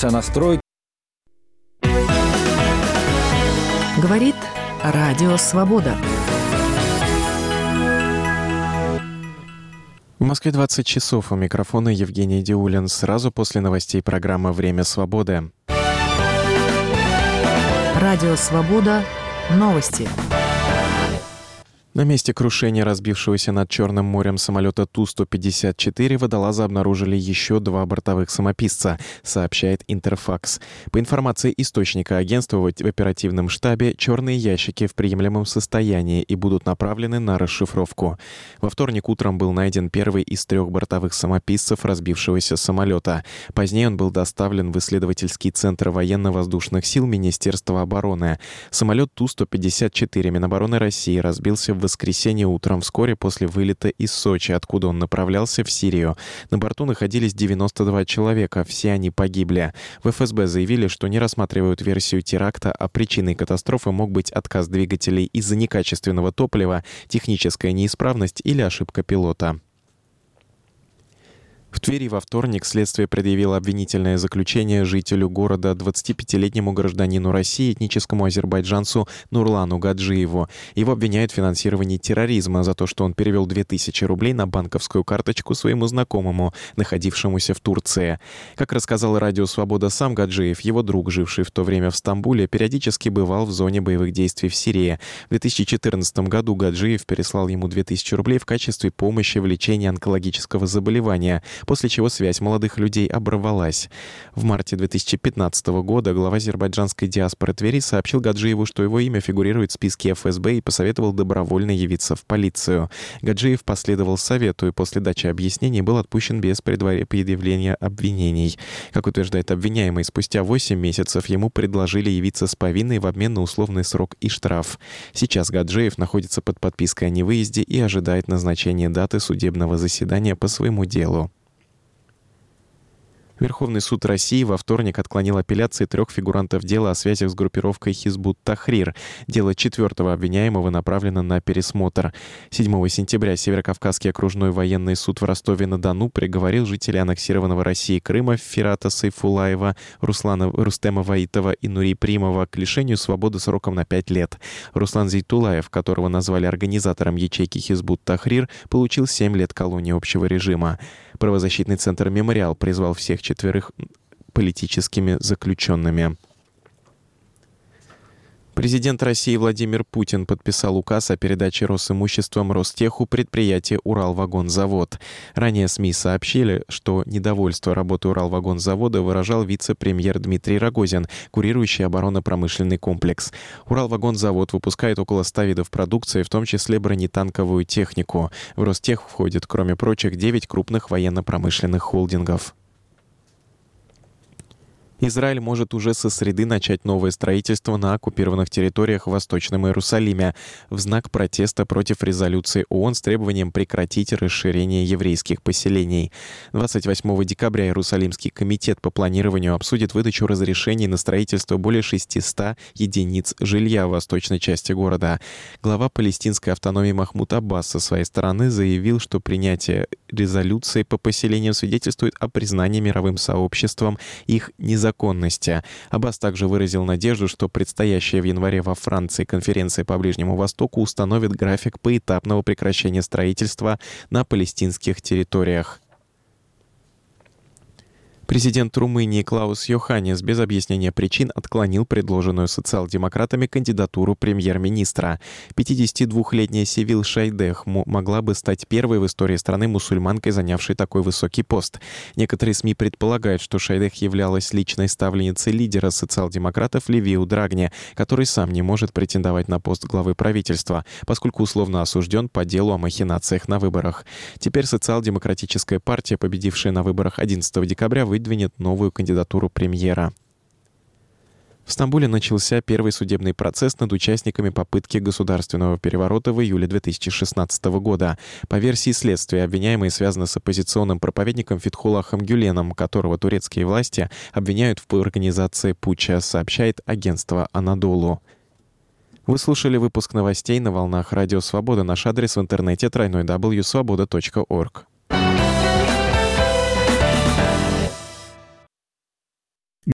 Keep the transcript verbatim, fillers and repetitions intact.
начался настрой. Говорит Радио Свобода. В Москве двадцать часов. У микрофона Евгений Диулин. Сразу после новостей программа «Время свободы». Радио Свобода. Новости. На месте крушения разбившегося над Черным морем самолета Ту сто пятьдесят четыре водолазы обнаружили еще два бортовых самописца, сообщает Интерфакс. По информации источника агентства, в оперативном штабе черные ящики в приемлемом состоянии и будут направлены на расшифровку. Во вторник утром был найден первый из трех бортовых самописцев разбившегося самолета. Позднее он был доставлен в исследовательский центр военно-воздушных сил Министерства обороны. Самолет Ту сто пятьдесят четыре Минобороны России разбился в В воскресенье утром вскоре после вылета из Сочи, откуда он направлялся в Сирию. На борту находились девяносто два человека, все они погибли. В эф эс бэ заявили, что не рассматривают версию теракта, а причиной катастрофы мог быть отказ двигателей из-за некачественного топлива, техническая неисправность или ошибка пилота. В Твери во вторник следствие предъявило обвинительное заключение жителю города двадцатипятилетнему гражданину России, этническому азербайджанцу Нурлану Гаджиеву. Его обвиняют в финансировании терроризма за то, что он перевел две тысячи рублей на банковскую карточку своему знакомому, находившемуся в Турции. Как рассказал Радио Свобода сам Гаджиев, его друг, живший в то время в Стамбуле, периодически бывал в зоне боевых действий в Сирии. В две тысячи четырнадцатом году Гаджиев переслал ему две тысячи рублей в качестве помощи в лечении онкологического заболевания, после чего связь молодых людей оборвалась. В марте две тысячи пятнадцатого года глава азербайджанской диаспоры Твери сообщил Гаджиеву, что его имя фигурирует в списке эф эс бэ и посоветовал добровольно явиться в полицию. Гаджиев последовал совету и после дачи объяснений был отпущен без предъявления обвинений. Как утверждает обвиняемый, спустя восемь месяцев ему предложили явиться с повинной в обмен на условный срок и штраф. Сейчас Гаджиев находится под подпиской о невыезде и ожидает назначения даты судебного заседания по своему делу. Верховный суд России во вторник отклонил апелляции трех фигурантов дела о связях с группировкой Хизбут Тахрир. Дело четвертого обвиняемого направлено на пересмотр. седьмого сентября Северокавказский окружной военный суд в Ростове-на-Дону приговорил жителей аннексированного Россией Крыма Фирата Сайфулаева, Руслана Рустема Ваитова и Нури Примова к лишению свободы сроком на пять лет. Руслан Зейтулаев, которого назвали организатором ячейки Хизбут Тахрир, получил семь лет колонии общего режима. Правозащитный центр «Мемориал» призвал всех четверых политическими заключенными. Президент России Владимир Путин подписал указ о передаче Росимуществом Ростеху предприятия «Уралвагонзавод». Ранее СМИ сообщили, что недовольство работой Уралвагонзавода выражал вице-премьер Дмитрий Рогозин, курирующий оборонно-промышленный комплекс. Уралвагонзавод выпускает около ста видов продукции, в том числе бронетанковую технику. В Ростех входит, кроме прочих, девять крупных военно-промышленных холдингов. Израиль может уже со среды начать новое строительство на оккупированных территориях в Восточном Иерусалиме в знак протеста против резолюции ООН с требованием прекратить расширение еврейских поселений. двадцать восьмого декабря Иерусалимский комитет по планированию обсудит выдачу разрешений на строительство более шестисот единиц жилья в восточной части города. Глава палестинской автономии Махмуд Аббас со своей стороны заявил, что принятие резолюции по поселениям свидетельствует о признании мировым сообществом их незаконности. законности. Аббас также выразил надежду, что предстоящая в январе во Франции конференция по Ближнему Востоку установит график поэтапного прекращения строительства на палестинских территориях. Президент Румынии Клаус Йоханнис без объяснения причин отклонил предложенную социал-демократами кандидатуру премьер-министра. пятидесятидвухлетняя Севил Шайдех могла бы стать первой в истории страны мусульманкой, занявшей такой высокий пост. Некоторые СМИ предполагают, что Шайдех являлась личной ставленницей лидера социал-демократов Левиу Драгни, который сам не может претендовать на пост главы правительства, поскольку условно осужден по делу о махинациях на выборах. Теперь социал-демократическая партия, победившая на выборах одиннадцатого декабря, выдвинет новую кандидатуру премьера. В Стамбуле начался первый судебный процесс над участниками попытки государственного переворота в июле две тысячи шестнадцатого года. По версии следствия, обвиняемые связаны с оппозиционным проповедником Фетхуллахом Гюленом, которого турецкие власти обвиняют в организации путча, сообщает агентство «Анадолу». Вы слушали выпуск новостей на волнах Радио Свобода. Наш адрес в интернете дабл ю дабл ю дабл ю точка свобода точка орг.